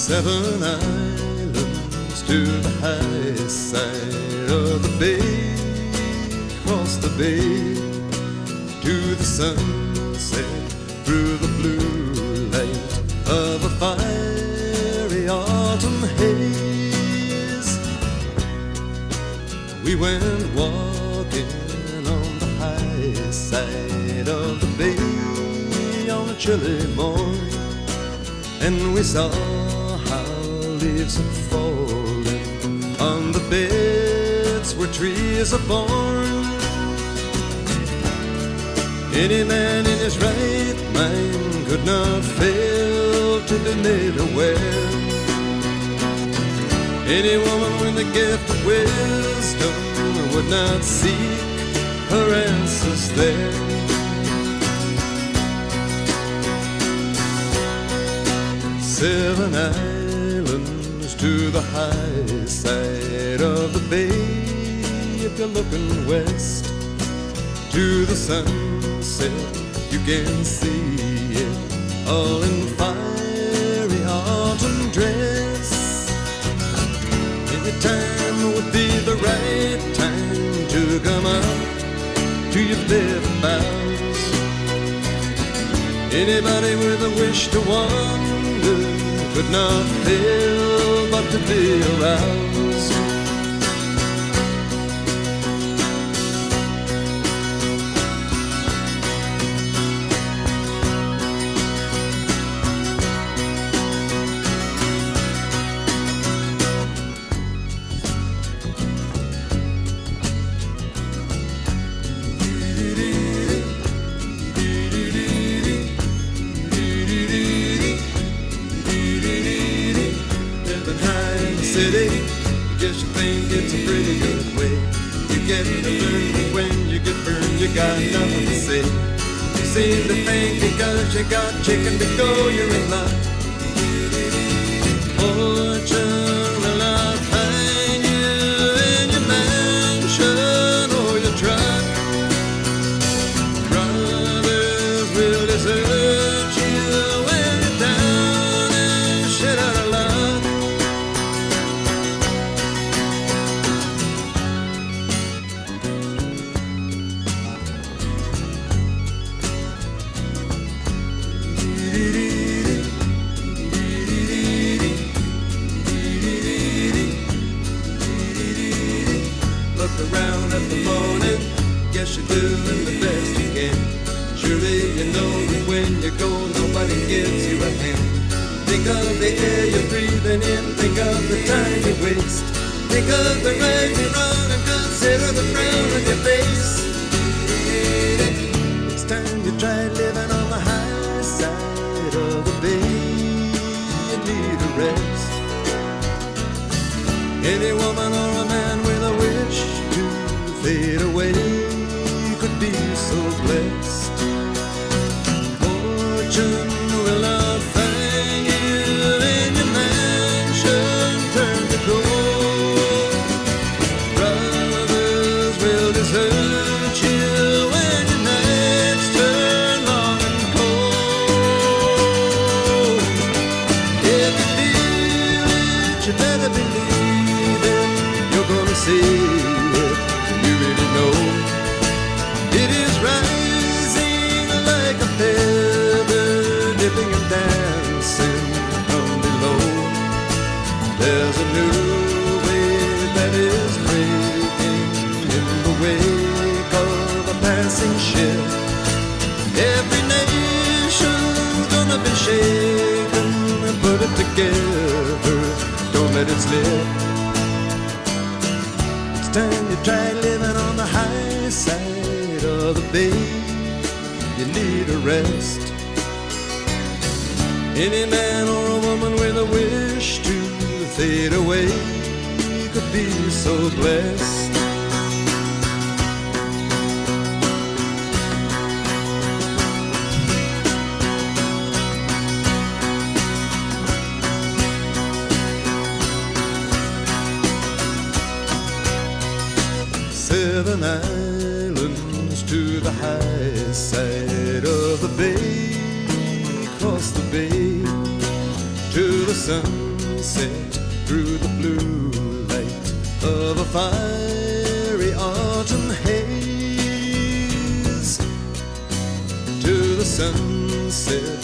Seven islands to the high side of the bay, across the bay to the sunset, through the blue light of a fiery autumn haze. We went walking on the high side of the bay on a chilly morning, and we saw how leaves had fallen on the beds where trees are born. Any man in his right mind could not fail to be made aware. Any woman with the gift of wisdom would not seek her answers there. Seven islands to the high side of the bay. If you're looking west to the sunset, you can see it all in fiery autumn dress. Any time would be the right time to come out to your bed of boughs. Anybody with a wish to wander could not fail but to be aroused. City, guess you think it's a pretty good way. You get burned when you get burned, you got nothing to say. You seem to think because you got chicken to go, you're in luck. Fortune will not find you in your mansion or your truck. Brothers will desert you when you're down and shit out of luck. Look around at the morning, guess you're doing the best you can. Surely you know that when you go, nobody gives you a hand. Think of the air you're breathing in, think of the time you waste. Think of the right you run and consider the frown on your face. It's time you try living on the high side of the bay. You need a rest. Any woman or a man with a wish to fade away could be so blessed. Fortune will not find you in your mansion turned to gold. Brothers will desert you when your nights turn long and cold. If you feel it, you better believe it. You're gonna see it, you really know. It is rising like a feather, dipping and dancing from below. There's a new wave that is breaking in the wake of a passing ship. Every nation's gonna be shaken, put it together, don't let it slip. It's time you try living on the high side of the bay. You need a rest. Any man or a woman with a wish to fade away could be so blessed. Seven islands to the high side of the bay, across the bay to the sun sunset through the blue light of a fiery autumn haze, to the sunset